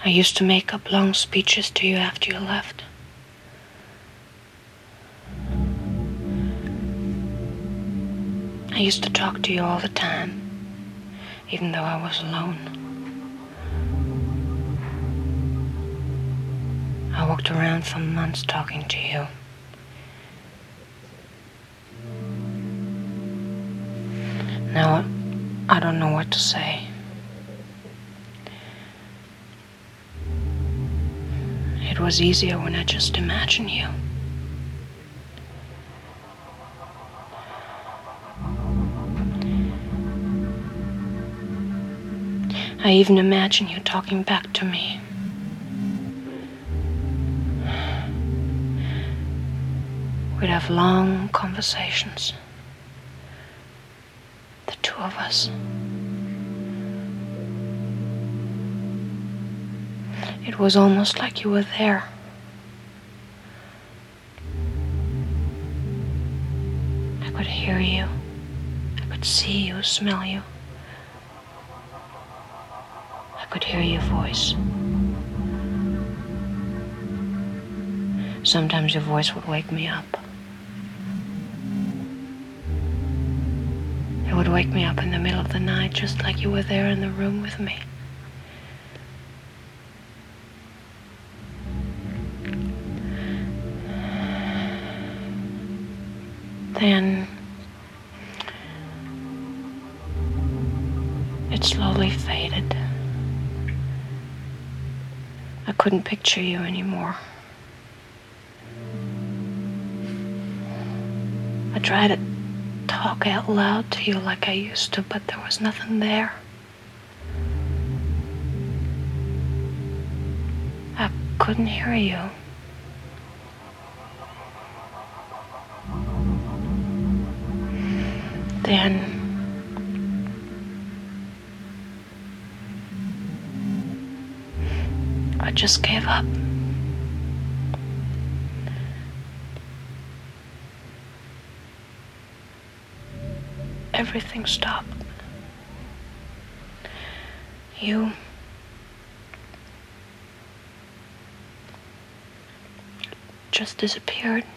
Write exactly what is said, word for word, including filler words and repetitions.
I used to make up long speeches to you after you left. I used to talk to you all the time, even though I was alone. I walked around for months talking to you. Now, I don't know what to say. It was easier when I just imagined you. I even imagine you talking back to me. We'd have long conversations. The two of us. It was almost like you were there. I could hear you. I could see you, smell you. I could hear your voice. Sometimes your voice would wake me up. It would wake me up in the middle of the night, just like you were there in the room with me. Then it slowly faded. I couldn't picture you anymore. I tried to talk out loud to you like I used to, but there was nothing there. I couldn't hear you. Then I just gave up. Everything stopped. You just disappeared.